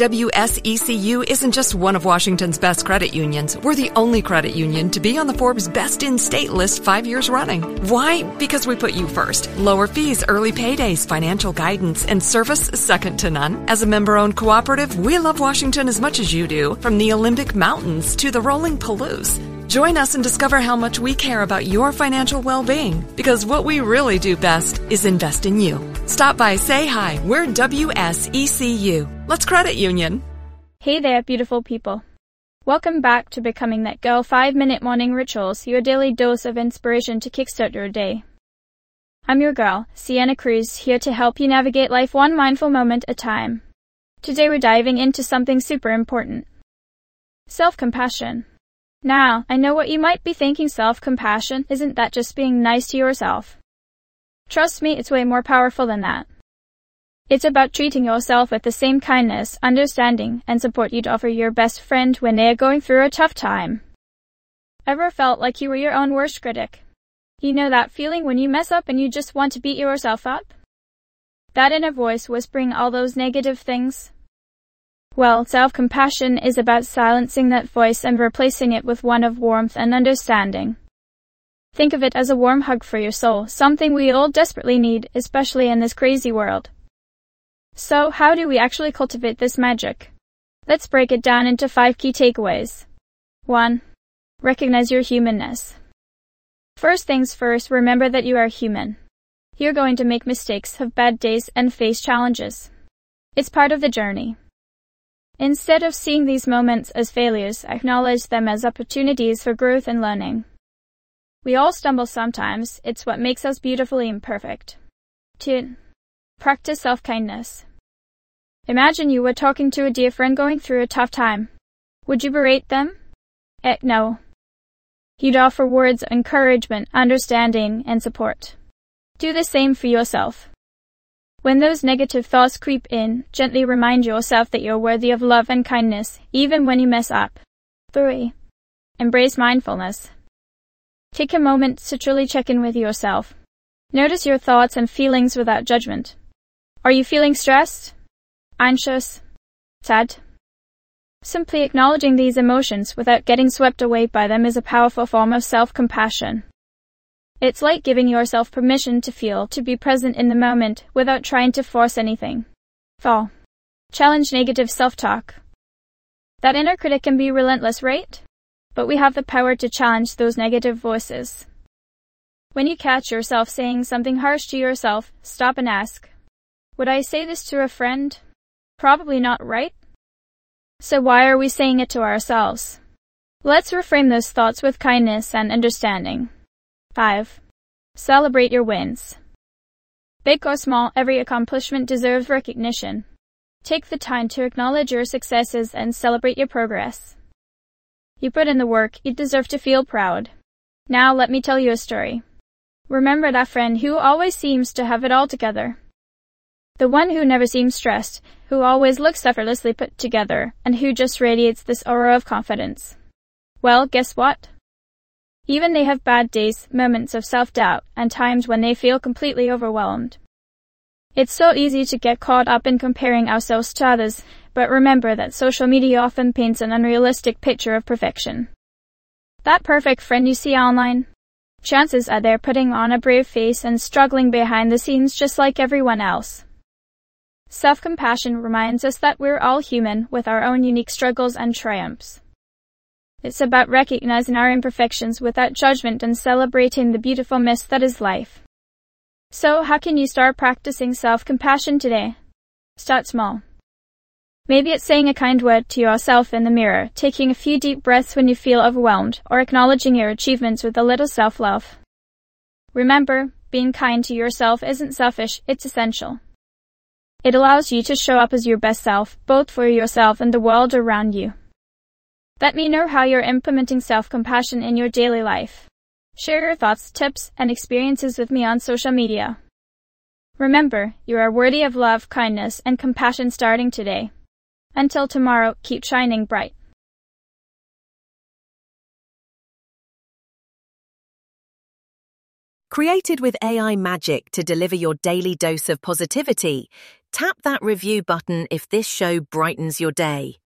WSECU isn't just one of Washington's best credit unions. We're the only credit union to be on the Forbes Best in State list 5 years running. Why? Because we put you first. Lower fees, early paydays, financial guidance, and service second to none. As a member-owned cooperative, we love Washington as much as you do, from the Olympic Mountains to the rolling Palouse. Join us and discover how much we care about your financial well-being, because what we really do best is invest in you. Stop by, say hi. We're WSECU. Let's credit union. Hey there, beautiful people. Welcome back to Becoming That Girl 5-Minute Morning Rituals, your daily dose of inspiration to kickstart your day. I'm your girl, Sienna Cruz, here to help you navigate life one mindful moment at a time. Today we're diving into something super important. Self-compassion. Now, I know what you might be thinking. Self-compassion, isn't that just being nice to yourself? Trust me, it's way more powerful than that. It's about treating yourself with the same kindness, understanding, and support you'd offer your best friend when they are going through a tough time. Ever felt like you were your own worst critic? You know that feeling when you mess up and you just want to beat yourself up? That inner voice whispering all those negative things? Well, self-compassion is about silencing that voice and replacing it with one of warmth and understanding. Think of it as a warm hug for your soul, something we all desperately need, especially in this crazy world. So, how do we actually cultivate this magic? Let's break it down into 5 key takeaways. 1. Recognize your humanness. First things first, remember that you are human. You're going to make mistakes, have bad days, and face challenges. It's part of the journey. Instead of seeing these moments as failures, acknowledge them as opportunities for growth and learning. We all stumble sometimes, it's what makes us beautifully imperfect. 2. Practice self-kindness. Imagine you were talking to a dear friend going through a tough time. Would you berate them? Heck no. You'd offer words of encouragement, understanding, and support. Do the same for yourself. When those negative thoughts creep in, gently remind yourself that you're worthy of love and kindness, even when you mess up. 3. Embrace mindfulness. Take a moment to truly check in with yourself. Notice your thoughts and feelings without judgment. Are you feeling stressed? Anxious? Sad? Simply acknowledging these emotions without getting swept away by them is a powerful form of self-compassion. It's like giving yourself permission to feel, to be present in the moment, without trying to force anything. 4. Challenge negative self-talk. That inner critic can be relentless, right? But we have the power to challenge those negative voices. When you catch yourself saying something harsh to yourself, stop and ask, would I say this to a friend? Probably not, right? So why are we saying it to ourselves? Let's reframe those thoughts with kindness and understanding. 5. Celebrate your wins. Big or small, every accomplishment deserves recognition. Take the time to acknowledge your successes and celebrate your progress. You put in the work, you deserve to feel proud. Now let me tell you a story. Remember that friend who always seems to have it all together? The one who never seems stressed, who always looks effortlessly put together, and who just radiates this aura of confidence. Well, guess what? Even they have bad days, moments of self-doubt, and times when they feel completely overwhelmed. It's so easy to get caught up in comparing ourselves to others, but remember that social media often paints an unrealistic picture of perfection. That perfect friend you see online? Chances are they're putting on a brave face and struggling behind the scenes just like everyone else. Self-compassion reminds us that we're all human with our own unique struggles and triumphs. It's about recognizing our imperfections without judgment and celebrating the beautiful mess that is life. So, how can you start practicing self-compassion today? Start small. Maybe it's saying a kind word to yourself in the mirror, taking a few deep breaths when you feel overwhelmed, or acknowledging your achievements with a little self-love. Remember, being kind to yourself isn't selfish, it's essential. It allows you to show up as your best self, both for yourself and the world around you. Let me know how you're implementing self-compassion in your daily life. Share your thoughts, tips, and experiences with me on social media. Remember, you are worthy of love, kindness, and compassion starting today. Until tomorrow, keep shining bright. Created with AI magic to deliver your daily dose of positivity, Tap that review button if this show brightens your day.